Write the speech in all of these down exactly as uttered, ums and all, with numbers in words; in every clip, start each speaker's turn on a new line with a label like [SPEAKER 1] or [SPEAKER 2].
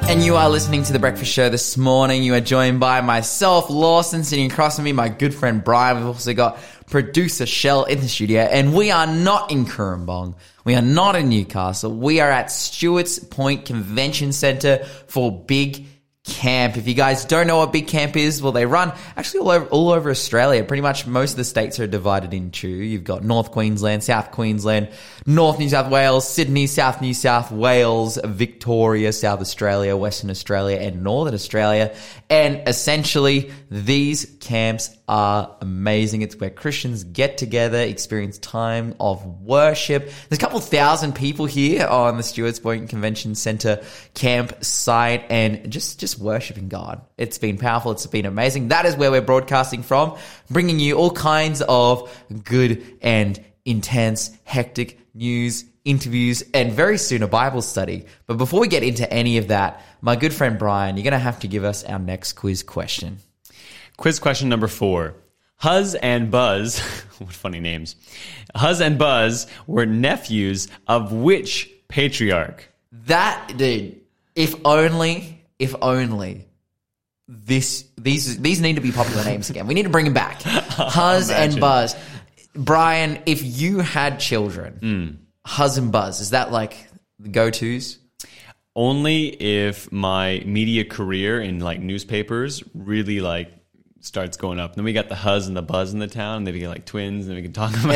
[SPEAKER 1] And you are listening to The Breakfast Show this morning. You are joined by myself, Lawson, sitting across from me, my good friend Brian. We've also got producer Shell in the studio. And we are not in Cooranbong. We are not in Newcastle. We are at Stewart's Point Convention Centre for Big Camp. If you guys don't know what Big Camp is, well, they run actually all over, all over Australia. Pretty much most of the states are divided into. You've got North Queensland, South Queensland, North New South Wales, Sydney, South New South Wales, Victoria, South Australia, Western Australia, and Northern Australia. And essentially, these camps are amazing. It's where Christians get together, experience time of worship. There's a couple thousand people here on the Stewart's Point Convention Centre campsite and just, just worshiping God. It's been powerful. It's been amazing. That is where we're broadcasting from, bringing you all kinds of good and intense, hectic news, interviews, and very soon a Bible study. But before we get into any of that, my good friend Brian, you're going to have to give us our next quiz question.
[SPEAKER 2] Quiz question number four. Huz and Buzz, what funny names. Huz and Buzz were nephews of which patriarch?
[SPEAKER 1] That, dude, if only, if only this, these, these need to be popular names again. We need to bring them back. Huz and Buzz. Brian, if you had children, mm. Huz and Buzz, is that like the go-tos?
[SPEAKER 2] Only if my media career in like newspapers really like starts going up. Then we got the Huz and the Buzz in the town, and they get like twins, and we can talk about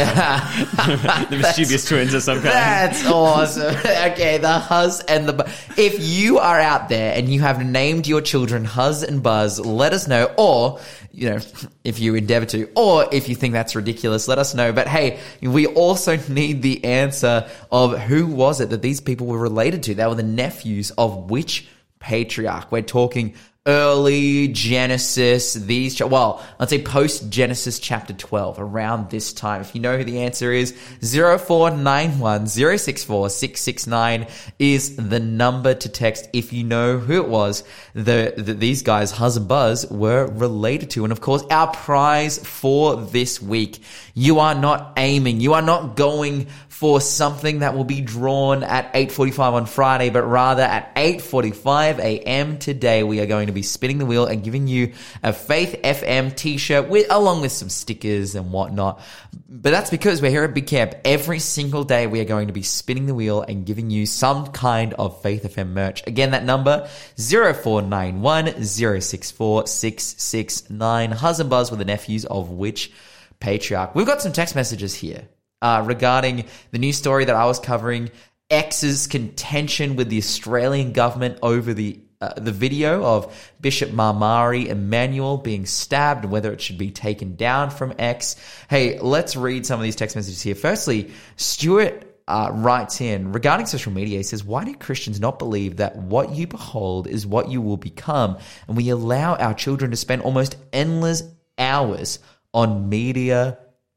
[SPEAKER 2] yeah. the mischievous twins of some kind.
[SPEAKER 1] That's awesome. Okay, the Huz and the Buzz. If you are out there and you have named your children Huz and Buzz, let us know. Or, you know, if you endeavor to, or if you think that's ridiculous, let us know. But hey, we also need the answer of who was it that these people were related to. They were the nephews of which patriarch? We're talking early Genesis, these, well, I'd say post-Genesis chapter twelve, around this time. If you know who the answer is, zero four nine one zero six four six six nine is the number to text if you know who it was that the, these guys, Huz and Buzz, were related to. And of course, our prize for this week, you are not aiming, you are not going for something that will be drawn at eight forty-five on Friday, but rather at eight forty-five a.m. today, we are going to be spinning the wheel and giving you a Faith F M t-shirt with, along with some stickers and whatnot. But that's because we're here at Big Camp. Every single day, we are going to be spinning the wheel and giving you some kind of Faith F M merch. Again, that number, zero four nine one zero six four six six nine. Huz and Buzz were the nephews of which patriarch? We've got some text messages here. Uh, regarding the news story that I was covering, X's contention with the Australian government over the uh, the video of Bishop Marmari Emmanuel being stabbed and whether it should be taken down from X. Hey, let's read some of these text messages here. Firstly, Stuart uh, writes in, regarding social media, he says, why do Christians not believe that what you behold is what you will become? And we allow our children to spend almost endless hours on media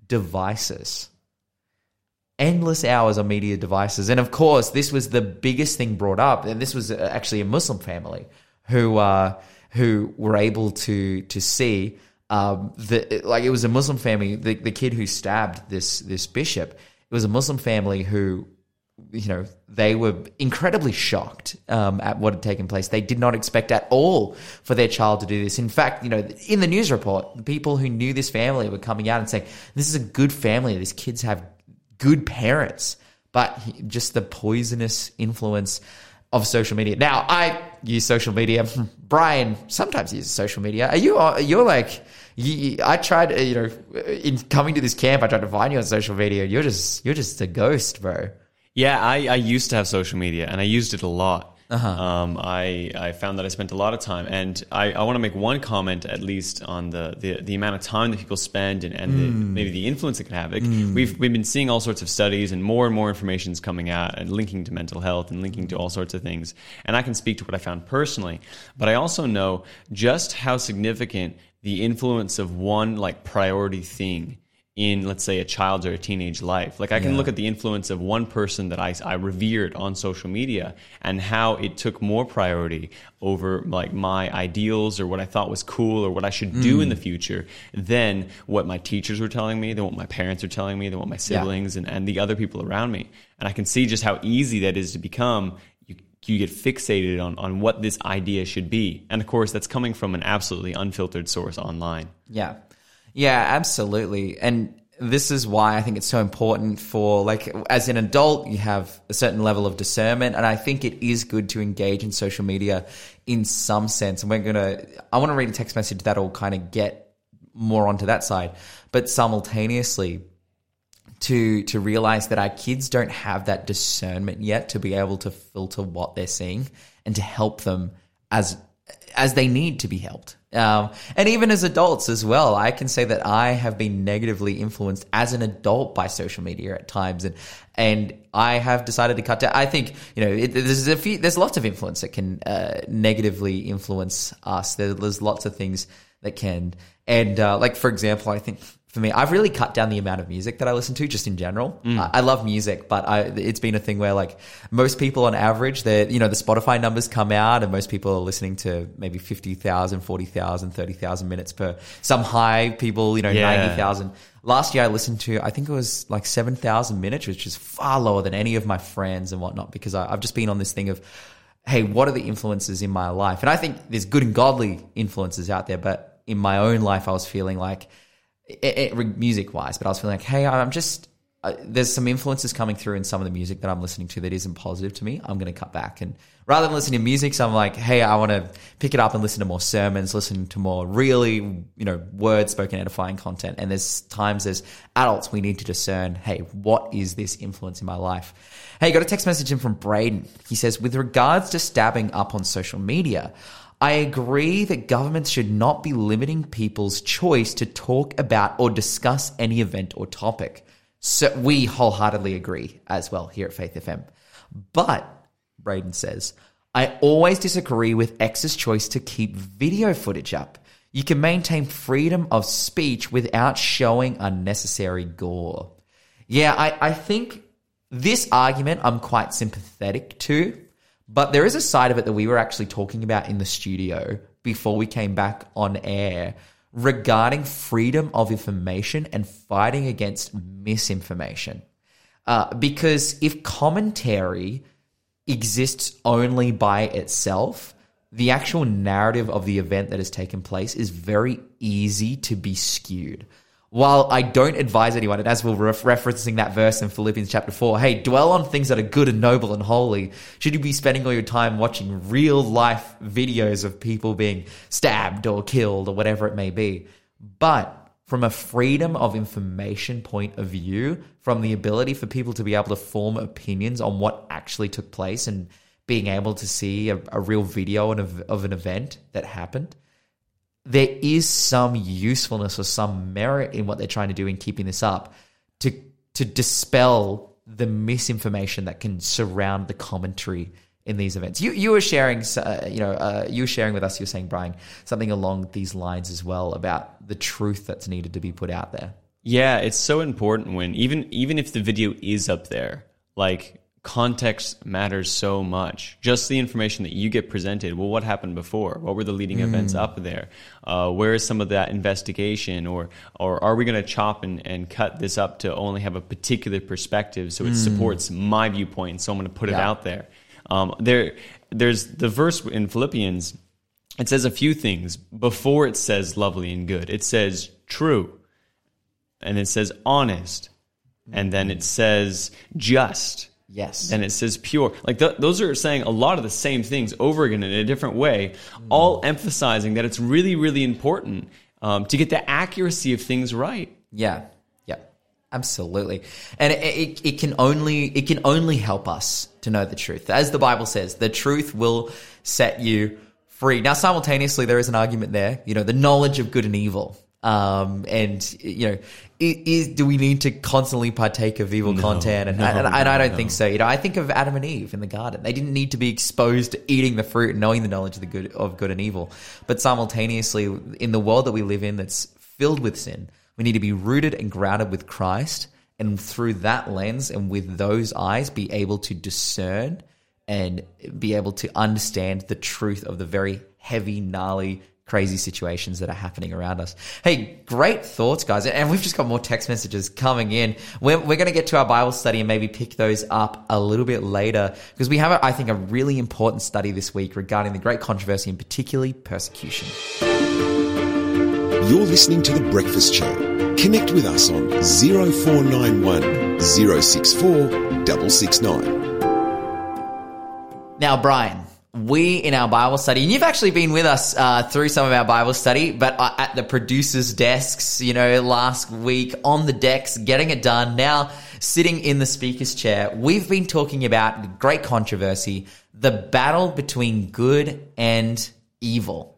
[SPEAKER 1] devices. Endless hours on media devices. And of course, this was the biggest thing brought up. And this was actually a Muslim family who uh, who were able to to see um, the like it was a Muslim family. The, the kid who stabbed this this bishop, it was a Muslim family who, you know, they were incredibly shocked um, at what had taken place. They did not expect at all for their child to do this. In fact, you know, in the news report, the people who knew this family were coming out and saying, "This is a good family. These kids have good parents," but just the poisonous influence of social media. Now, I use social media. Brian sometimes uses social media. Are you? You're like, you, I tried. You know, in coming to this camp, I tried to find you on social media. You're just, you're just a ghost, bro.
[SPEAKER 2] Yeah, I, I used to have social media, and I used it a lot.
[SPEAKER 1] Uh-huh.
[SPEAKER 2] Um, I I found that I spent a lot of time, and I, I want to make one comment at least on the, the, the amount of time that people spend and, and mm. the, maybe the influence it can have. Like, mm. We've we've been seeing all sorts of studies, and more and more information is coming out and linking to mental health and linking to all sorts of things. And I can speak to what I found personally, but I also know just how significant the influence of one like priority thing in, let's say, a child's or a teenage life. Like I can yeah. look at the influence of one person that I, I revered on social media and how it took more priority over like my ideals or what I thought was cool or what I should do mm. in the future than what my teachers were telling me, than what my parents were telling me, than what my siblings yeah. and, and the other people around me. And I can see just how easy that is to become. You, you get fixated on, on what this idea should be. And of course, that's coming from an absolutely unfiltered source online.
[SPEAKER 1] Yeah. Yeah, absolutely. And this is why I think it's so important for, like, as an adult, you have a certain level of discernment. And I think it is good to engage in social media in some sense. And we're going to, I want to read a text message that'll kind of get more onto that side. But simultaneously, to to realize that our kids don't have that discernment yet to be able to filter what they're seeing and to help them as as they need to be helped. Um, and even as adults as well, I can say that I have been negatively influenced as an adult by social media at times, and and I have decided to cut down. I think, you know, it, there's a few, there's lots of influence that can uh, negatively influence us. There, there's lots of things that can, and uh, like for example, I think. For me, I've really cut down the amount of music that I listen to just in general. Mm. I, I love music, but I, it's been a thing where, like, most people on average, they're, you know, the Spotify numbers come out and most people are listening to maybe fifty thousand, forty thousand, thirty thousand minutes per, some high people, you know, yeah. ninety thousand. Last year I listened to, I think it was like seven thousand minutes, which is far lower than any of my friends and whatnot, because I, I've just been on this thing of, hey, what are the influences in my life? And I think there's good and godly influences out there, but in my own life, I was feeling like, It, it, music wise, but I was feeling like, hey, I'm just, uh, there's some influences coming through in some of the music that I'm listening to that isn't positive to me. I'm going to cut back. And rather than listening to music, so I'm like, hey, I want to pick it up and listen to more sermons, listen to more really, you know, word spoken, edifying content. And there's times as adults, we need to discern, hey, what is this influence in my life? Hey, got a text message in from Braden. He says, with regards to stabbing up on social media, I agree that governments should not be limiting people's choice to talk about or discuss any event or topic. So we wholeheartedly agree as well here at Faith F M. But, Braden says, I always disagree with X's choice to keep video footage up. You can maintain freedom of speech without showing unnecessary gore. Yeah, I, I think this argument I'm quite sympathetic to. But there is a side of it that we were actually talking about in the studio before we came back on air regarding freedom of information and fighting against misinformation. Uh, because if commentary exists only by itself, the actual narrative of the event that has taken place is very easy to be skewed. While I don't advise anyone, and as we're ref- referencing that verse in Philippians chapter four, hey, dwell on things that are good and noble and holy. Should you be spending all your time watching real life videos of people being stabbed or killed or whatever it may be? But from a freedom of information point of view, from the ability for people to be able to form opinions on what actually took place and being able to see a, a real video of, of an event that happened, there is some usefulness or some merit in what they're trying to do in keeping this up to to dispel the misinformation that can surround the commentary in these events. You you were sharing, uh, you know, uh, you were sharing with us. You were saying, Brian, something along these lines as well about the truth that's needed to be put out there.
[SPEAKER 2] Yeah, it's so important when even even if the video is up there, like, context matters so much. Just the information that you get presented. Well, what happened before? What were the leading mm. events up there? Uh, where is some of that investigation? Or or are we going to chop and, and cut this up to only have a particular perspective so it mm. supports my viewpoint, so I'm going to put yeah. it out there? Um, there, There's the verse in Philippians, it says a few things before it says lovely and good. It says true, and it says honest, mm. and then it says just.
[SPEAKER 1] Yes.
[SPEAKER 2] And it says pure. Like th- those are saying a lot of the same things over again in a different way, mm. all emphasizing that it's really, really important um, to get the accuracy of things right.
[SPEAKER 1] Yeah. Yeah. Absolutely. And it, it, it can only it can only help us to know the truth. As the Bible says, the truth will set you free. Now, simultaneously, there is an argument there, you know, the knowledge of good and evil. Um, and, you know, is, do we need to constantly partake of evil no, content? And, no, and, and I don't no. think so. You know, I think of Adam and Eve in the garden. They didn't need to be exposed to eating the fruit and knowing the knowledge of the good, of good and evil. But simultaneously, in the world that we live in that's filled with sin, we need to be rooted and grounded with Christ. And through that lens and with those eyes, be able to discern and be able to understand the truth of the very heavy, gnarly crazy situations that are happening around us. Hey, great thoughts, guys. And we've just got more text messages coming in. We're, we're going to get to our Bible study and maybe pick those up a little bit later because we have, I think, a really important study this week regarding the great controversy and particularly persecution.
[SPEAKER 3] You're listening to The Breakfast Show. Connect with us on zero four nine one, zero six four, six six nine.
[SPEAKER 1] Now, Brian, we in our Bible study, and you've actually been with us uh, through some of our Bible study, but uh, at the producers' desks, you know, last week on the decks, getting it done. Now, sitting in the speaker's chair, we've been talking about the great controversy, the battle between good and evil.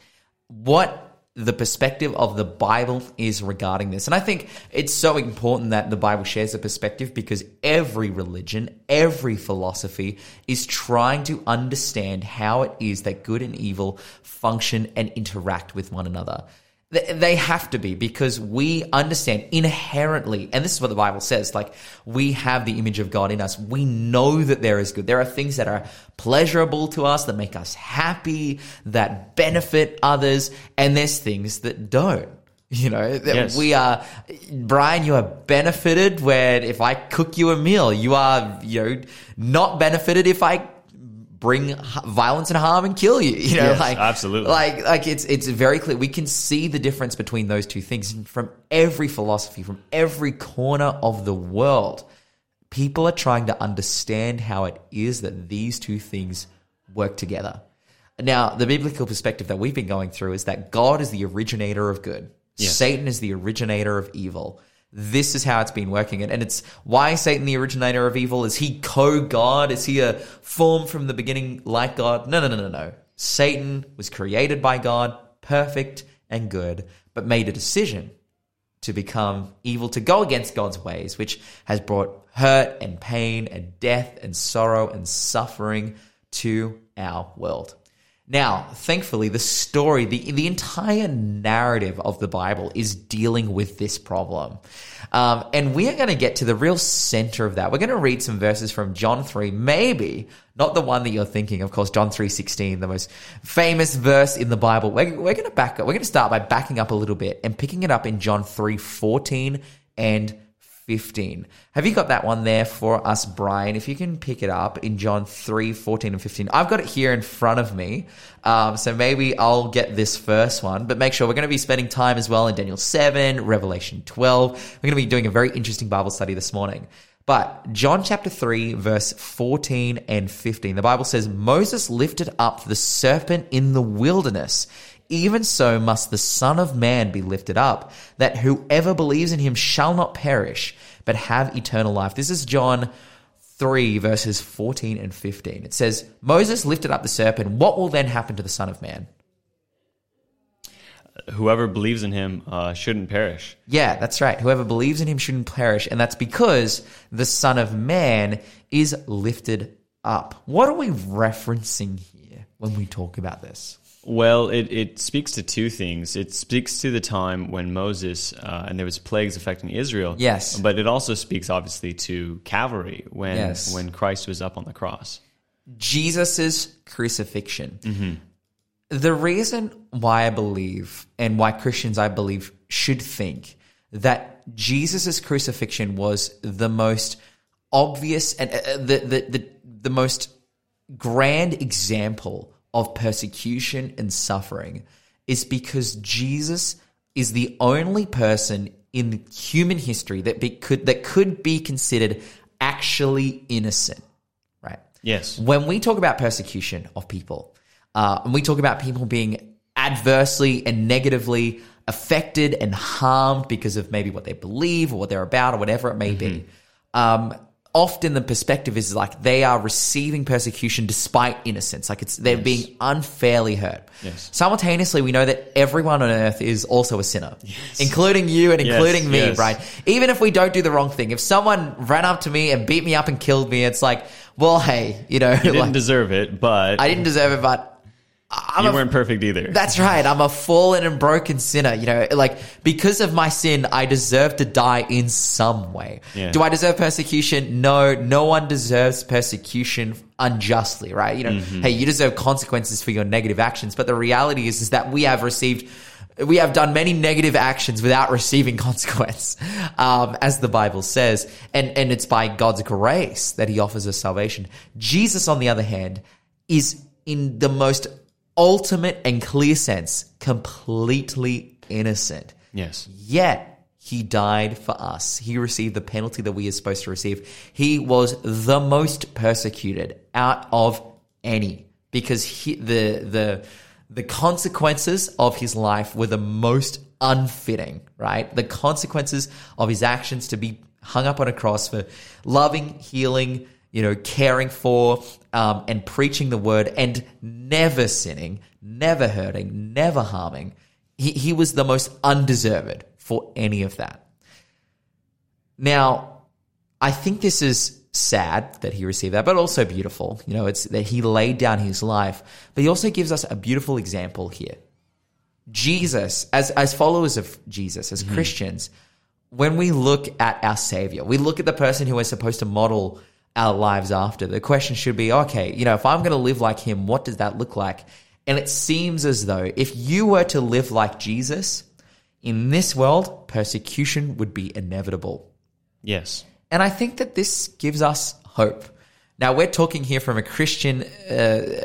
[SPEAKER 1] What the perspective of the Bible is regarding this. And I think it's so important that the Bible shares a perspective because every religion, every philosophy is trying to understand how it is that good and evil function and interact with one another. They have to be because we understand inherently, and this is what the Bible says, like we have the image of God in us. We know that there is good. There are things that are pleasurable to us, that make us happy, that benefit others, and there's things that don't. You know, that
[SPEAKER 2] yes. we
[SPEAKER 1] are, Brian, you are benefited where if I cook you a meal, you are, you know, not benefited if I bring violence and harm and kill you, you know,
[SPEAKER 2] yes,
[SPEAKER 1] like,
[SPEAKER 2] absolutely.
[SPEAKER 1] like, like it's, it's very clear. We can see the difference between those two things and from every philosophy, from every corner of the world. People are trying to understand how it is that these two things work together. Now, the biblical perspective that we've been going through is that God is the originator of good. Yes. Satan is the originator of evil. This is how it's been working. And it's why Satan the originator of evil? Is he co-God? Is he a form from the beginning like God? No, no, no, no, no. Satan was created by God, perfect and good, but made a decision to become evil, to go against God's ways, which has brought hurt and pain and death and sorrow and suffering to our world. Now, thankfully, the story, the the entire narrative of the Bible is dealing with this problem. Um, and we are going to get to the real center of that. We're going to read some verses from John three, maybe not the one that you're thinking, of course, John three sixteen, the most famous verse in the Bible. We're, we're going to back up. We're going to start by backing up a little bit and picking it up in John three fourteen and fifteen. Have you got that one there for us, Brian? If you can pick it up in John three fourteen and fifteen. I've got it here in front of me, um, so maybe I'll get this first one, but make sure we're going to be spending time as well in Daniel seven, Revelation twelve. We're going to be doing a very interesting Bible study this morning. But John chapter three, verse fourteen and fifteen, the Bible says, Moses lifted up the serpent in the wilderness. Even so must the Son of Man be lifted up, that whoever believes in him shall not perish, but have eternal life. This is John three, verses fourteen and fifteen. It says, Moses lifted up the serpent. What will then happen to the Son of Man?
[SPEAKER 2] Whoever believes in him uh, shouldn't perish.
[SPEAKER 1] Yeah, that's right. Whoever believes in him shouldn't perish. And that's because the Son of Man is lifted up. What are we referencing here when we talk about this?
[SPEAKER 2] Well, it, it speaks to two things. It speaks to the time when Moses, uh, and there was plagues affecting Israel.
[SPEAKER 1] Yes.
[SPEAKER 2] But it also speaks, obviously, to Calvary, when
[SPEAKER 1] yes.
[SPEAKER 2] when Christ was up on the cross.
[SPEAKER 1] Jesus' crucifixion.
[SPEAKER 2] Mm-hmm.
[SPEAKER 1] The reason why I believe, and why Christians, I believe, should think that Jesus' crucifixion was the most obvious and uh, the, the, the, the most grand example of persecution and suffering is because Jesus is the only person in human history that be, could that could be considered actually innocent, right?
[SPEAKER 2] Yes.
[SPEAKER 1] When we talk about persecution of people, uh, and we talk about people being adversely and negatively affected and harmed because of maybe what they believe or what they're about or whatever it may mm-hmm. be, um, often the perspective is like they are receiving persecution despite innocence. Like it's they're yes. being unfairly hurt.
[SPEAKER 2] Yes.
[SPEAKER 1] Simultaneously, we know that everyone on earth is also a sinner,
[SPEAKER 2] yes.
[SPEAKER 1] including you and
[SPEAKER 2] yes.
[SPEAKER 1] including me,
[SPEAKER 2] yes.
[SPEAKER 1] right? Even if we don't do the wrong thing, if someone ran up to me and beat me up and killed me, it's like, well, hey, you know.
[SPEAKER 2] You didn't
[SPEAKER 1] like,
[SPEAKER 2] deserve it, but...
[SPEAKER 1] I didn't deserve it, but... I'm
[SPEAKER 2] you
[SPEAKER 1] a,
[SPEAKER 2] weren't perfect either.
[SPEAKER 1] That's right. I'm a fallen and broken sinner. You know, like because of my sin, I deserve to die in some way.
[SPEAKER 2] Yeah.
[SPEAKER 1] Do I deserve persecution? No, no one deserves persecution unjustly, right? You know, mm-hmm. hey, you deserve consequences for your negative actions. But the reality is, is that we have received, we have done many negative actions without receiving consequence, um, as the Bible says. And, and it's by God's grace that he offers us salvation. Jesus, on the other hand, is in the most ultimate and clear sense, completely innocent.
[SPEAKER 2] Yes.
[SPEAKER 1] Yet, he died for us. He received the penalty that we are supposed to receive. He was the most persecuted out of any, because he, the the the consequences of his life were the most unfitting, right? The consequences of his actions to be hung up on a cross for loving, healing, you know, caring for, um, and preaching the word and never sinning, never hurting, never harming. He, he was the most undeserved for any of that. Now, I think this is sad that he received that, but also beautiful. You know, it's that he laid down his life, but he also gives us a beautiful example here. Jesus, as, as followers of Jesus, as mm-hmm. Christians, when we look at our Savior, we look at the person who we're supposed to model our lives after. The question should be, okay, you know, if I'm going to live like him, what does that look like? And it seems as though if you were to live like Jesus, in this world, persecution would be inevitable.
[SPEAKER 2] Yes.
[SPEAKER 1] And I think that this gives us hope. Now, we're talking here from a Christian uh,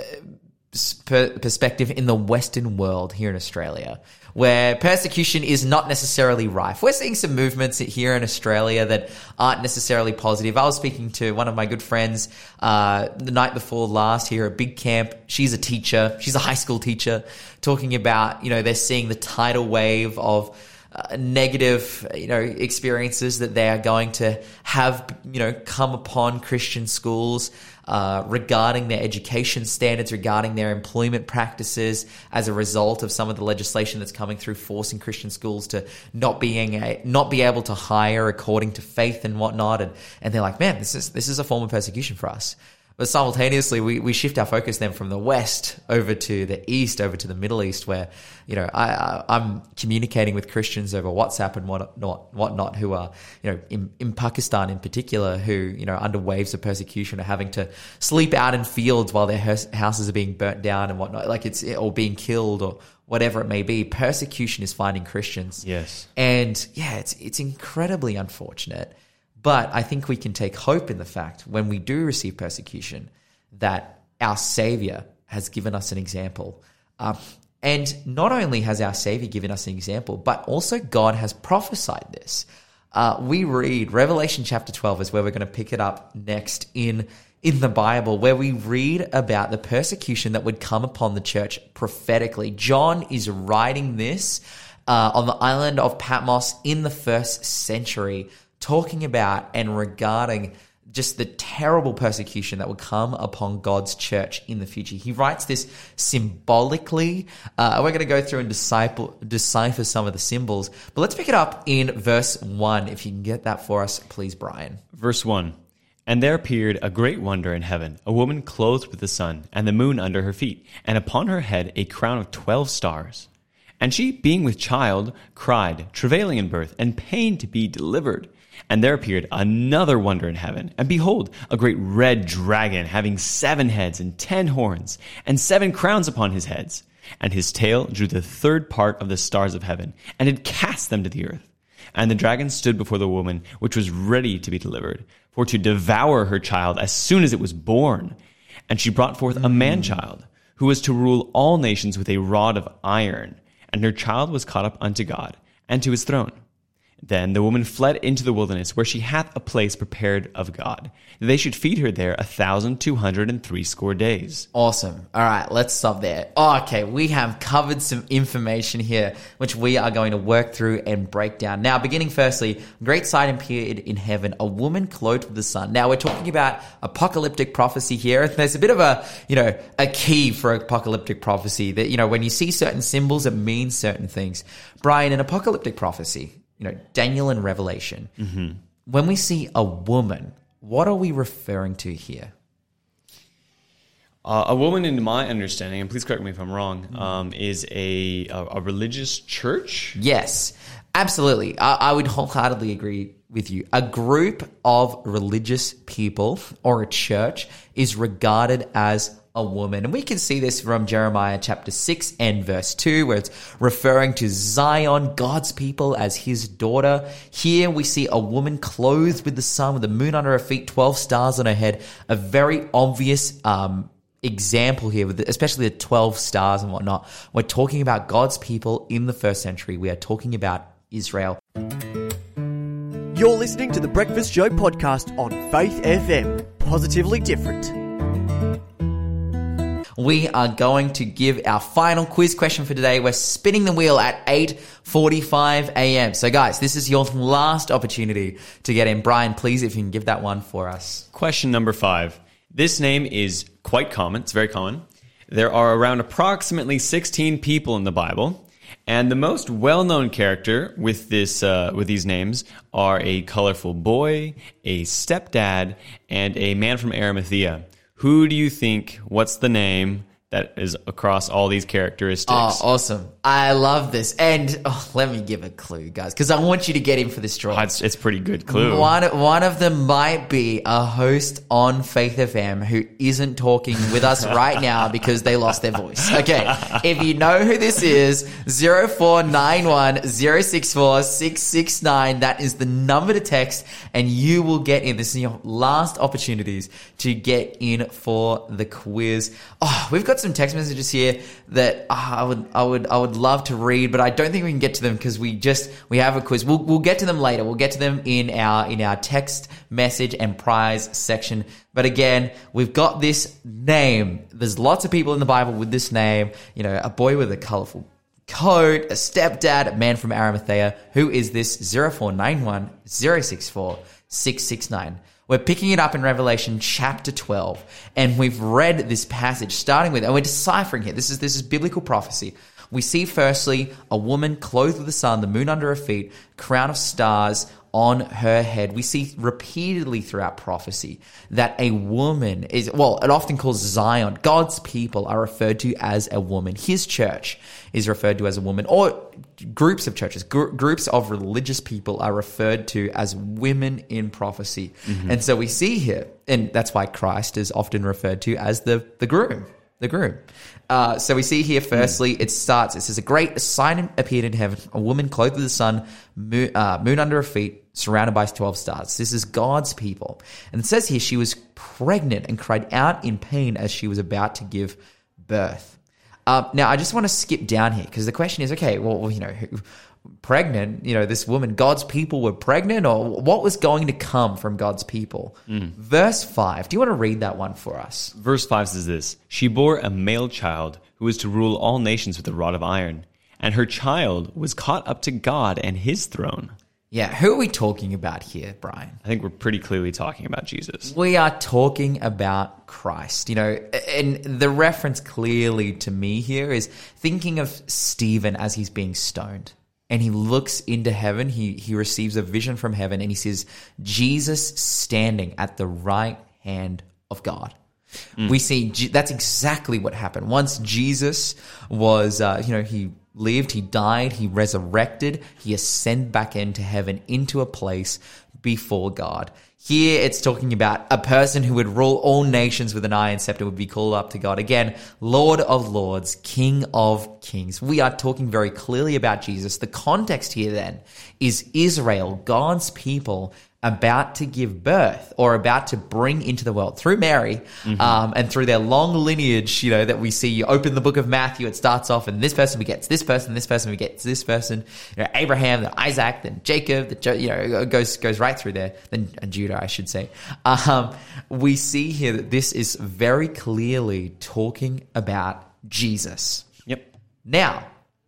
[SPEAKER 1] per- perspective in the Western world here in Australia, where persecution is not necessarily rife. We're seeing some movements here in Australia that aren't necessarily positive. I was speaking to one of my good friends uh, the night before last here at Big Camp. She's a teacher. She's a high school teacher, talking about, you know, they're seeing the tidal wave of uh, negative, you know, experiences that they are going to have, you know, come upon Christian schools uh, regarding their education standards, regarding their employment practices as a result of some of the legislation that's coming through, forcing Christian schools to not being a, not be able to hire according to faith and whatnot. And, and they're like, man, this is, this is a form of persecution for us. But simultaneously, we, we shift our focus then from the West over to the East, over to the Middle East, where, you know, I, I, I'm communicating with Christians over WhatsApp and what not, whatnot, who are, you know, in, in Pakistan in particular, who, you know, under waves of persecution are having to sleep out in fields while their houses are being burnt down and whatnot, like it's, or being killed or whatever it may be. Persecution is finding Christians.
[SPEAKER 2] Yes.
[SPEAKER 1] And yeah, it's, it's incredibly unfortunate. But I think we can take hope in the fact when we do receive persecution that our Savior has given us an example. Um, and not only has our Savior given us an example, but also God has prophesied this. Uh, we read Revelation chapter twelve is where we're going to pick it up next in, in the Bible, where we read about the persecution that would come upon the church prophetically. John is writing this uh, on the island of Patmos in the first century, talking about and regarding just the terrible persecution that would come upon God's church in the future. He writes this symbolically. Uh, we're going to go through and disciple, decipher some of the symbols. But let's pick it up in verse one. If you can get that for us, please, Brian.
[SPEAKER 2] Verse one. And there appeared a great wonder in heaven, a woman clothed with the sun, and the moon under her feet, and upon her head a crown of twelve stars. And she, being with child, cried, travailing in birth, and pain to be delivered. And there appeared another wonder in heaven. And behold, a great red dragon, having seven heads and ten horns, and seven crowns upon his heads. And his tail drew the third part of the stars of heaven, and had cast them to the earth. And the dragon stood before the woman, which was ready to be delivered, for to devour her child as soon as it was born. And she brought forth a man-child, who was to rule all nations with a rod of iron. And her child was caught up unto God, and to his throne. Then the woman fled into the wilderness, where she hath a place prepared of God, that they should feed her there a thousand two hundred and threescore days.
[SPEAKER 1] Awesome. All right, let's stop there. Oh, okay, we have covered some information here, which we are going to work through and break down. Now, beginning firstly, great sight appeared in heaven, a woman clothed with the sun. Now, we're talking about apocalyptic prophecy here. There's a bit of a, you know, a key for apocalyptic prophecy that, you know, when you see certain symbols, it means certain things. Brian, in apocalyptic prophecy, you know, Daniel and Revelation, mm-hmm. when we see a woman, what are we referring to here?
[SPEAKER 2] Uh, a woman, in my understanding, and please correct me if I'm wrong, um, is a, a a religious church?
[SPEAKER 1] Yes. Absolutely. I, I would wholeheartedly agree with you. A group of religious people or a church is regarded as a woman. And we can see this from Jeremiah chapter six and verse two, where it's referring to Zion, God's people, as his daughter. Here we see a woman clothed with the sun, with the moon under her feet, twelve stars on her head. A very obvious um, example here, with the, especially the twelve stars and whatnot. We're talking about God's people in the first century. We are talking about Israel.
[SPEAKER 4] You're listening to the Breakfast Show podcast on Faith F M. Positively different.
[SPEAKER 1] We are going to give our final quiz question for today. We're spinning the wheel at eight forty-five a.m. So guys, this is your last opportunity to get in. Brian, please, if you can give that one for us.
[SPEAKER 2] Question number five. This name is quite common. It's very common. There are around approximately sixteen people in the Bible. And the most well-known character with this uh, with these names are a colorful boy, a stepdad, and a man from Arimathea. Who do you think, what's the name that is across all these characteristics?
[SPEAKER 1] Oh, awesome. I love this. And oh, let me give a clue, guys, because I want you to get in for this draw.
[SPEAKER 2] Oh, it's, it's a pretty good clue.
[SPEAKER 1] One, one of them might be a host on Faith F M who isn't talking with us right now because they lost their voice. Okay, if you know who this is, zero four nine one, zero six four, six six nine, that is the number to text, and you will get in. This is your last opportunities to get in for the quiz. Oh, we've got some text messages here that oh, I would, I would, I would love to read, but I don't think we can get to them because we just we have a quiz. We'll we'll get to them later. We'll get to them in our in our text message and prize section. But again, we've got this name. There's lots of people in the Bible with this name. You know, a boy with a colorful coat, a stepdad, a man from Arimathea. Who is this? Zero four nine one zero six four six six nine. We're picking it up in Revelation chapter twelve, and we've read this passage starting with, and we're deciphering here. This is this is biblical prophecy. We see firstly a woman clothed with the sun, the moon under her feet, crown of stars on her head. We see repeatedly throughout prophecy that a woman is, well, it often calls Zion. God's people are referred to as a woman. His church is referred to as a woman, or groups of churches, gr- groups of religious people are referred to as women in prophecy. Mm-hmm. And so we see here, and that's why Christ is often referred to as the, the groom. The groom. Uh, so we see here, firstly, it starts, it says, a great sign appeared in heaven, a woman clothed with the sun, moon, uh, moon under her feet, surrounded by twelve stars. This is God's people. And it says here, she was pregnant and cried out in pain as she was about to give birth. Uh, now, I just want to skip down here because the question is, okay, well, you know, who, pregnant, you know, this woman, God's people were pregnant, or what was going to come from God's people? Mm. Verse five, do you want to read that one for us?
[SPEAKER 2] Verse five says this, she bore a male child who was to rule all nations with a rod of iron, and her child was caught up to God and his throne.
[SPEAKER 1] Yeah, who are we talking about here, Brian?
[SPEAKER 2] I think we're pretty clearly talking about Jesus.
[SPEAKER 1] We are talking about Christ, you know, and the reference clearly to me here is thinking of Stephen as he's being stoned. And he looks into heaven, he he receives a vision from heaven, and he sees Jesus standing at the right hand of God. Mm. We see that's exactly what happened. Once Jesus was, uh, you know, he lived, he died, he resurrected, he ascended back into heaven, into a place before God. Here it's talking about a person who would rule all nations with an iron scepter, would be called up to God. Again, Lord of Lords, King of Kings. We are talking very clearly about Jesus. The context here then is Israel, God's people, about to give birth or about to bring into the world through Mary, mm-hmm. um, and through their long lineage, you know, that we see. You open the book of Matthew, it starts off and this person begets this person, this person begets this person, you know, Abraham, then Isaac, then Jacob, the, you know, it goes, goes right through there, then Judah, I should say. Um, we see here that this is very clearly talking about Jesus.
[SPEAKER 2] Yep.
[SPEAKER 1] Now,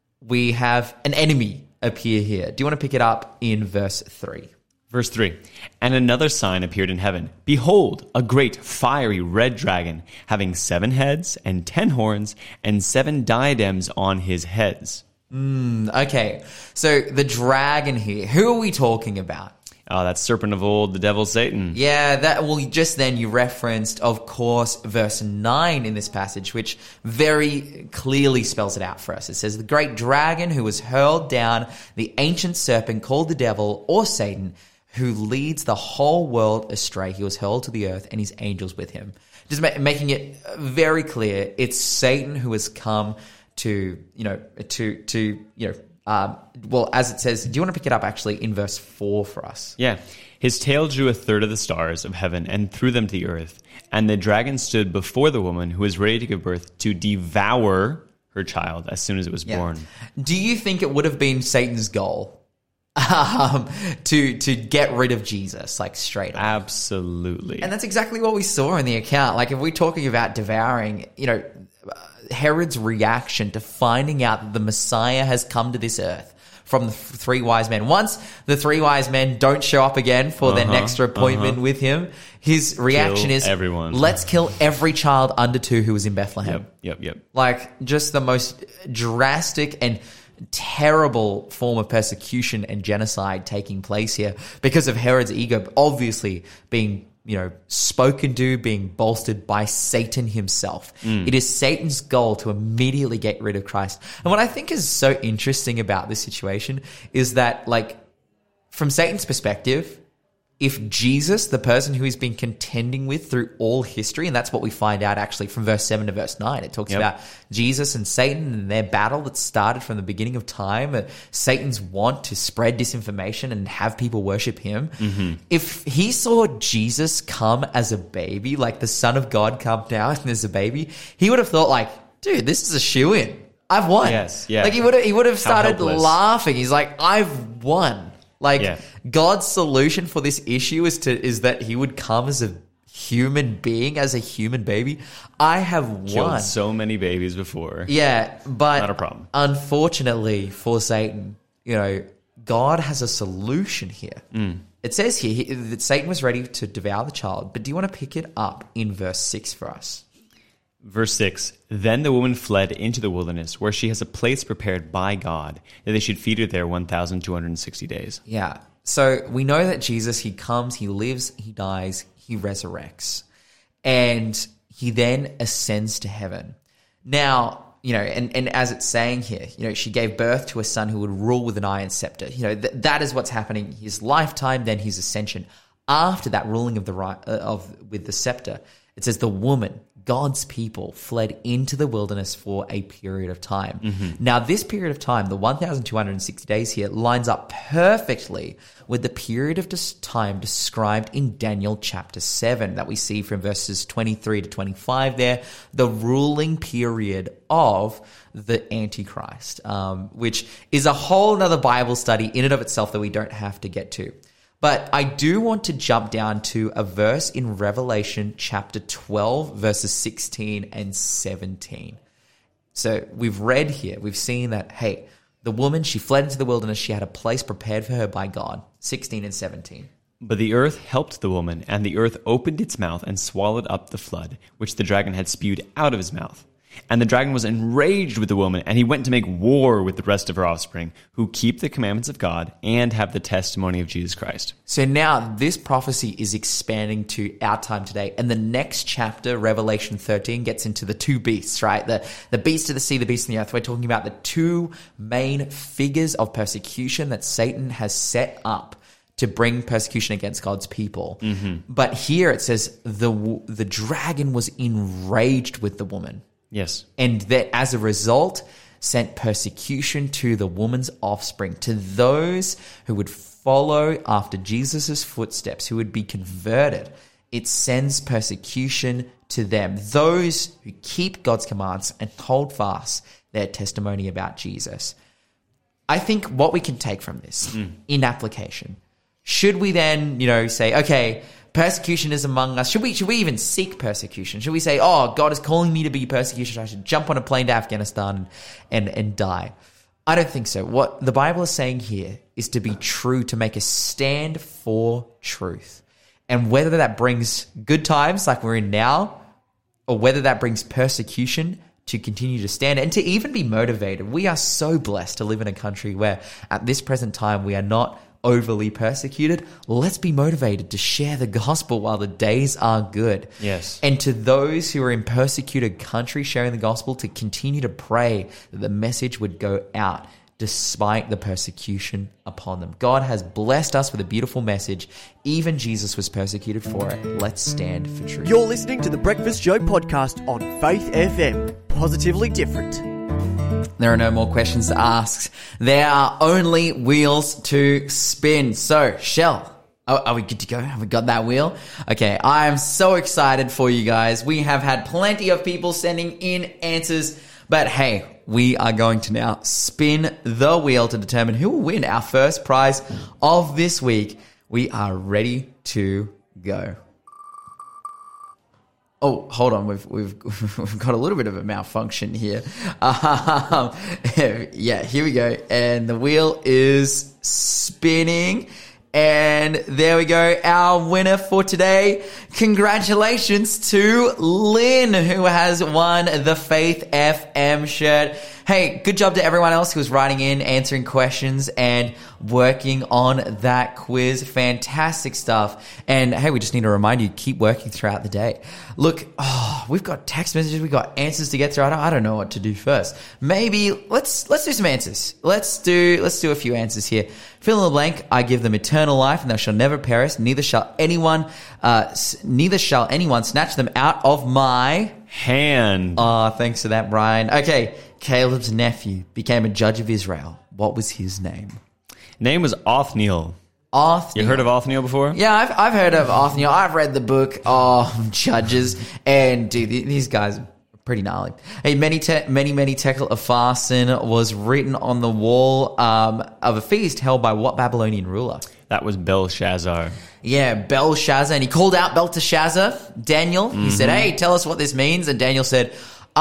[SPEAKER 1] we have an enemy appear here. Do you want to pick it up in verse three?
[SPEAKER 2] Verse three, and another sign appeared in heaven. Behold, a great fiery red dragon, having seven heads and ten horns and seven diadems on his heads.
[SPEAKER 1] Mm, okay, so the dragon here, who are we talking about?
[SPEAKER 2] Oh, that serpent of old, the devil, Satan.
[SPEAKER 1] Yeah, that well, just then you referenced, of course, verse nine in this passage, which very clearly spells it out for us. It says, the great dragon who was hurled down, the ancient serpent called the devil or Satan, who leads the whole world astray. He was hurled to the earth and his angels with him. Just ma- making it very clear, it's Satan who has come to, you know, to, to, you know, Um, well, as it says, do you want to pick it up actually in verse four for us?
[SPEAKER 2] Yeah. His tail drew a third of the stars of heaven and threw them to the earth. And the dragon stood before the woman who was ready to give birth to devour her child as soon as it was
[SPEAKER 1] Yeah.
[SPEAKER 2] born.
[SPEAKER 1] Do you think it would have been Satan's goal um, to to get rid of Jesus, like straight up?
[SPEAKER 2] Absolutely.
[SPEAKER 1] And that's exactly what we saw in the account. Like if we're talking about devouring, you know, Herod's reaction to finding out that the Messiah has come to this earth from the three wise men. Once the three wise men don't show up again for their
[SPEAKER 2] Uh-huh,
[SPEAKER 1] next appointment
[SPEAKER 2] uh-huh.
[SPEAKER 1] with him, his reaction
[SPEAKER 2] Kill
[SPEAKER 1] is,
[SPEAKER 2] everyone.
[SPEAKER 1] let's kill every child under two who was in Bethlehem.
[SPEAKER 2] Yep, yep, yep.
[SPEAKER 1] Like just the most drastic and terrible form of persecution and genocide taking place here because of Herod's ego obviously being, you know, spoken to, being bolstered by Satan himself.
[SPEAKER 2] Mm.
[SPEAKER 1] It is Satan's goal to immediately get rid of Christ. And what I think is so interesting about this situation is that, like, from Satan's perspective, if Jesus, the person who he's been contending with through all history, and that's what we find out actually from verse seven to verse nine, it talks
[SPEAKER 2] Yep.
[SPEAKER 1] about Jesus and Satan and their battle that started from the beginning of time, uh, Satan's want to spread disinformation and have people worship him.
[SPEAKER 2] Mm-hmm.
[SPEAKER 1] If he saw Jesus come as a baby, like the Son of God come down as a baby, he would have thought like, dude, this is a shoo-in. I've won.
[SPEAKER 2] Yes, yeah.
[SPEAKER 1] Like he would have, he would have
[SPEAKER 2] How
[SPEAKER 1] started
[SPEAKER 2] helpless.
[SPEAKER 1] laughing. He's like, I've won. Like
[SPEAKER 2] Yeah.
[SPEAKER 1] God's solution for this issue is to is that he would come as a human being, as a human baby. I have
[SPEAKER 2] Killed
[SPEAKER 1] won.
[SPEAKER 2] so many babies before.
[SPEAKER 1] Yeah, but
[SPEAKER 2] Not a problem.
[SPEAKER 1] unfortunately for Satan, you know, God has a solution here.
[SPEAKER 2] Mm.
[SPEAKER 1] It says here he, that Satan was ready to devour the child, but do you want to pick it up in verse six for us?
[SPEAKER 2] Verse six, then the woman fled into the wilderness where she has a place prepared by God that they should feed her there one thousand two hundred sixty days.
[SPEAKER 1] Yeah. So we know that Jesus, he comes, he lives, he dies, he resurrects, and he then ascends to heaven. Now, you know, and, and as it's saying here, you know, she gave birth to a son who would rule with an iron scepter. You know, th- that is what's happening. His lifetime, then his ascension. After that ruling of the right, uh, of with the scepter, it says the woman, God's people, fled into the wilderness for a period of time.
[SPEAKER 2] Mm-hmm.
[SPEAKER 1] Now, this period of time, the one thousand two hundred sixty days here, lines up perfectly with the period of dis- time described in Daniel chapter seven that we see from verses twenty-three to twenty-five there, the ruling period of the Antichrist, um, which is a whole nother Bible study in and of itself that we don't have to get to. But I do want to jump down to a verse in Revelation chapter twelve, verses sixteen and seventeen. So we've read here, we've seen that, hey, the woman, she fled into the wilderness, she had a place prepared for her by God, sixteen and seventeen.
[SPEAKER 2] But the earth helped the woman, and the earth opened its mouth and swallowed up the flood, which the dragon had spewed out of his mouth. And the dragon was enraged with the woman, and he went to make war with the rest of her offspring, who keep the commandments of God and have the testimony of Jesus Christ.
[SPEAKER 1] So now this prophecy is expanding to our time today. And the next chapter, Revelation thirteen, gets into the two beasts, right? The, the beast of the sea, the beast of the earth. We're talking about the two main figures of persecution that Satan has set up to bring persecution against God's people. Mm-hmm. But here it says the the dragon was enraged with the woman.
[SPEAKER 2] Yes.
[SPEAKER 1] And that as a result, sent persecution to the woman's offspring, to those who would follow after Jesus' footsteps, who would be converted. It sends persecution to them, those who keep God's commands and hold fast their testimony about Jesus. I think what we can take from this mm. in application, should we then, you know, say, okay, persecution is among us. Should we should we even seek persecution? Should we say, oh, God is calling me to be persecuted, I should jump on a plane to Afghanistan and, and, and die? I don't think so. What the Bible is saying here is to be true, to make a stand for truth. And whether that brings good times like we're in now, or whether that brings persecution, to continue to stand and to even be motivated. We are so blessed to live in a country where at this present time we are not overly persecuted, let's be motivated to share the gospel while the days are good.
[SPEAKER 2] Yes.
[SPEAKER 1] And to those who are in persecuted countries sharing the gospel, to continue to pray that the message would go out despite the persecution upon them. God has blessed us with a beautiful message. Even Jesus was persecuted for it. Let's stand for truth.
[SPEAKER 4] You're listening to the Breakfast Show podcast on Faith F M. Positively different.
[SPEAKER 1] There are no more questions to ask. There are only wheels to spin. So, Shell, are, are we good to go? Have we got that wheel? Okay, I am so excited for you guys. We have had plenty of people sending in answers, but hey, we are going to now spin the wheel to determine who will win our first prize of this week. We are ready to go. Oh, hold on. We've we've we've got a little bit of a malfunction here. Um, yeah, here we go. And the wheel is spinning. And there we go. Our winner for today. Congratulations to Lynn, who has won the Faith F M shirt. Hey, good job to everyone else who was writing in, answering questions, and working on that quiz. Fantastic stuff. And hey, we just need to remind you, keep working throughout the day. Look, oh, we've got text messages, we've got answers to get through. I don't, I don't know what to do first. Maybe let's let's do some answers. Let's do let's do a few answers here. Fill in the blank. I give them eternal life, and they shall never perish. Neither shall anyone, uh, s- neither shall anyone snatch them out of my
[SPEAKER 2] hand.
[SPEAKER 1] Oh, thanks for that, Brian. Okay, Caleb's nephew became a judge of Israel. What was his name?
[SPEAKER 2] Name was Othniel.
[SPEAKER 1] Othniel.
[SPEAKER 2] You heard of Othniel before?
[SPEAKER 1] Yeah, I've I've heard of Othniel. I've read the book. Oh, Judges, and dude, these guys are pretty gnarly. Hey, many te- many many tekel of fasten was written on the wall um, of a feast held by what Babylonian ruler?
[SPEAKER 2] That was Belshazzar.
[SPEAKER 1] Yeah, Belshazzar, and he called out Belteshazzar, Daniel. He mm-hmm. said, "Hey, tell us what this means." And Daniel said,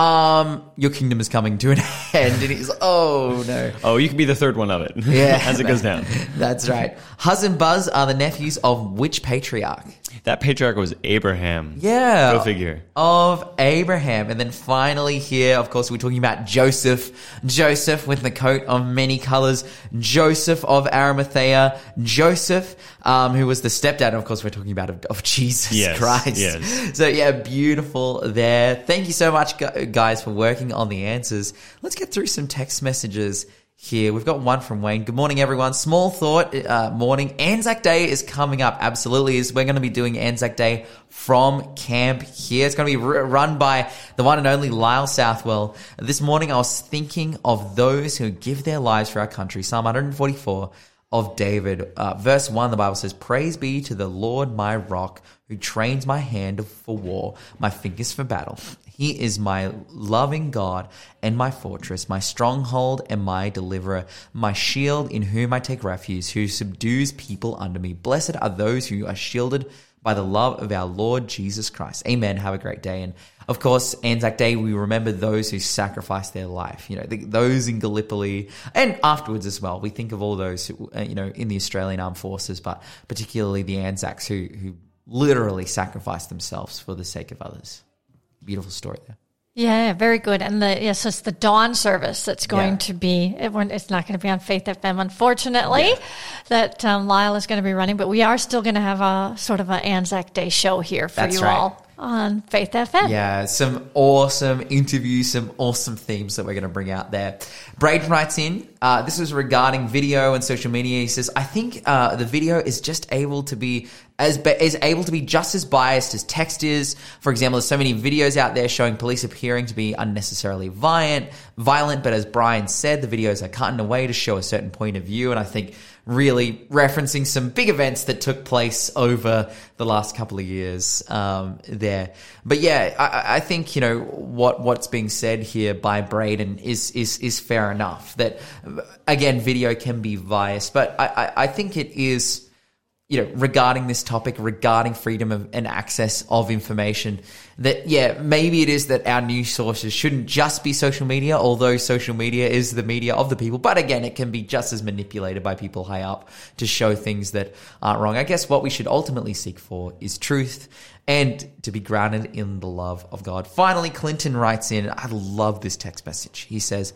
[SPEAKER 1] Um, your kingdom is coming to an end. And he's like, oh no.
[SPEAKER 2] Oh, you can be the third one of it.
[SPEAKER 1] Yeah.
[SPEAKER 2] As it goes down.
[SPEAKER 1] That's right. Huz and Buzz are the nephews of which patriarch?
[SPEAKER 2] That patriarch was Abraham.
[SPEAKER 1] Yeah.
[SPEAKER 2] Go figure.
[SPEAKER 1] Of Abraham. And then finally here, of course, we're talking about Joseph. Joseph with the coat of many colors. Joseph of Arimathea. Joseph, um, who was the stepdad, and of course, we're talking about of, of Jesus
[SPEAKER 2] yes,
[SPEAKER 1] Christ.
[SPEAKER 2] Yes.
[SPEAKER 1] So yeah, beautiful there. Thank you so much, guys, for working on the answers. Let's get through some text messages here. We've got one from Wayne. Good morning, everyone. Small thought, uh, morning. Anzac Day is coming up. Absolutely is. We're going to be doing Anzac Day from camp here. It's going to be r- run by the one and only Lyle Southwell. This morning, I was thinking of those who give their lives for our country. Psalm one forty-four of David. Uh, verse one, the Bible says, "Praise be to the Lord, my rock, who trains my hand for war, my fingers for battle. He is my loving God and my fortress, my stronghold and my deliverer, my shield in whom I take refuge, who subdues people under me. Blessed are those who are shielded by the love of our Lord Jesus Christ." Amen. Have a great day. And of course, Anzac Day, we remember those who sacrificed their life, you know, the, those in Gallipoli, and afterwards as well. We think of all those, who, uh, you know, in the Australian Armed Forces, but particularly the Anzacs who, who literally sacrificed themselves for the sake of others. Beautiful story there.
[SPEAKER 5] Yeah, very good. And the yes, it's the dawn service that's going
[SPEAKER 1] Yeah.
[SPEAKER 5] to be, it, it's not going to be on Faith F M, unfortunately,
[SPEAKER 1] Yeah.
[SPEAKER 5] that um, Lyle is going to be running, but we are still going to have a sort of an Anzac Day show here for
[SPEAKER 1] That's
[SPEAKER 5] you
[SPEAKER 1] right.
[SPEAKER 5] all on Faith F M.
[SPEAKER 1] Yeah, some awesome interviews, some awesome themes that we're going to bring out there. Braden writes in, uh, this was regarding video and social media. He says, I think uh, the video is just able to be as is able to be just as biased as text is. For example, there's so many videos out there showing police appearing to be unnecessarily violent, violent, but as Brian said, the videos are cut in a way to show a certain point of view, and I think really referencing some big events that took place over the last couple of years um, there. But yeah, I, I think, you know, what what's being said here by Braden is is is fair enough. That, again, video can be biased, but I, I, I think it is, you know, regarding this topic, regarding freedom of, and access of information, that, yeah, maybe it is that our news sources shouldn't just be social media, although social media is the media of the people. But again, it can be just as manipulated by people high up to show things that aren't wrong. I guess what we should ultimately seek for is truth and to be grounded in the love of God. Finally, Clinton writes in, I love this text message. He says,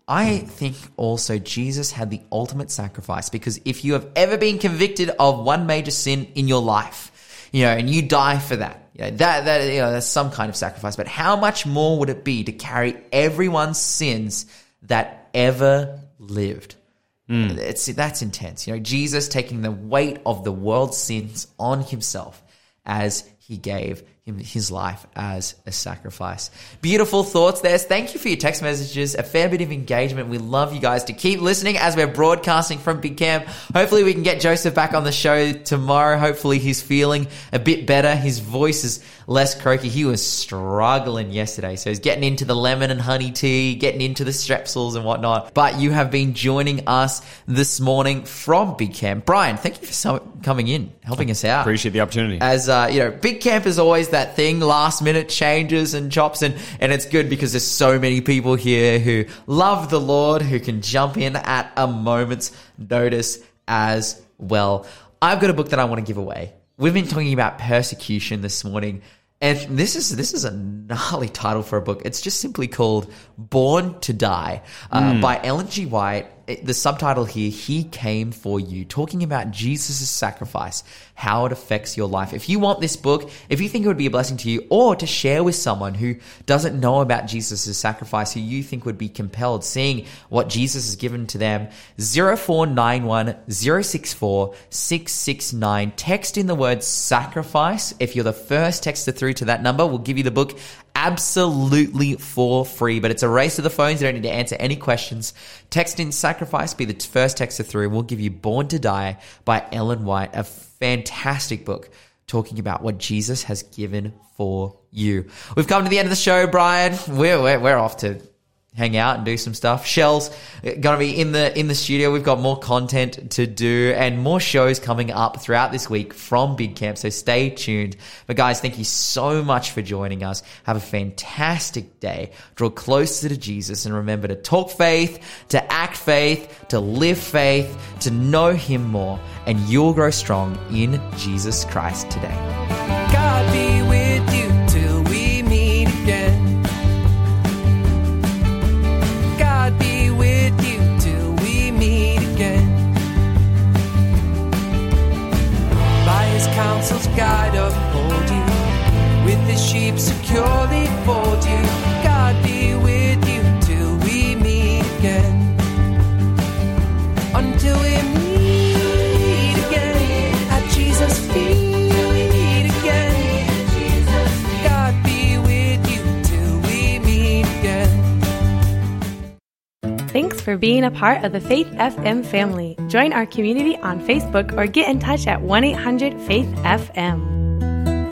[SPEAKER 1] I think also Jesus had the ultimate sacrifice, because if you have ever been convicted of one major sin in your life, you know, and you die for that, you know, that, that, you know, that's some kind of sacrifice. But how much more would it be to carry everyone's sins that ever lived? Mm. It's, that's intense. You know, Jesus taking the weight of the world's sins on himself as he gave him his life as a sacrifice. Beautiful thoughts there. Thank you for your text messages. A fair bit of engagement. We love you guys to keep listening as we're broadcasting from Big Camp. Hopefully we can get Joseph back on the show tomorrow. Hopefully he's feeling a bit better. His voice is less croaky. He was struggling yesterday. So he's getting into the lemon and honey tea, getting into the strepsils and whatnot. But you have been joining us this morning from Big Camp. Brian, thank you for so- coming in, helping us out.
[SPEAKER 2] Appreciate the opportunity.
[SPEAKER 1] As, uh, you know, Big Camp is always that thing, last minute changes and chops, and, and it's good because there's so many people here who love the Lord, who can jump in at a moment's notice as well. I've got a book that I want to give away. We've been talking about persecution this morning, and this is this is a gnarly title for a book. It's just simply called Born to Die uh, mm. by Ellen G. White. It, the subtitle here, He Came for You, talking about Jesus' sacrifice, how it affects your life. If you want this book, if you think it would be a blessing to you, or to share with someone who doesn't know about Jesus' sacrifice, who you think would be compelled seeing what Jesus has given to them, zero four nine one, zero six four, six six nine. Text in the word sacrifice. If you're the first texter through to that number, we'll give you the book absolutely for free. But it's a race to the phones. You don't need to answer any questions. Text in sacrifice, be the first texter through. We'll give you Born to Die by Ellen White, a fantastic book talking about what Jesus has given for you. We've come to the end of the show, Brian. We're, we're, we're off to hang out and do some stuff. Shell's going to be in the in the studio. We've got more content to do and more shows coming up throughout this week from Big Camp, so stay tuned. But guys, thank you so much for joining us. Have a fantastic day. Draw closer to Jesus, and remember to talk faith, to act faith, to live faith, to know him more, and you'll grow strong in Jesus Christ today.
[SPEAKER 6] God be with you till we meet again. God be with you till we meet again. By his counsel's guide uphold you, with his sheep securely fold you. God be with you till we meet again. Until we meet again at Jesus' feet.
[SPEAKER 7] Thanks for being a part of the Faith F M family. Join our community on Facebook or get in touch at one eight hundred faith F M.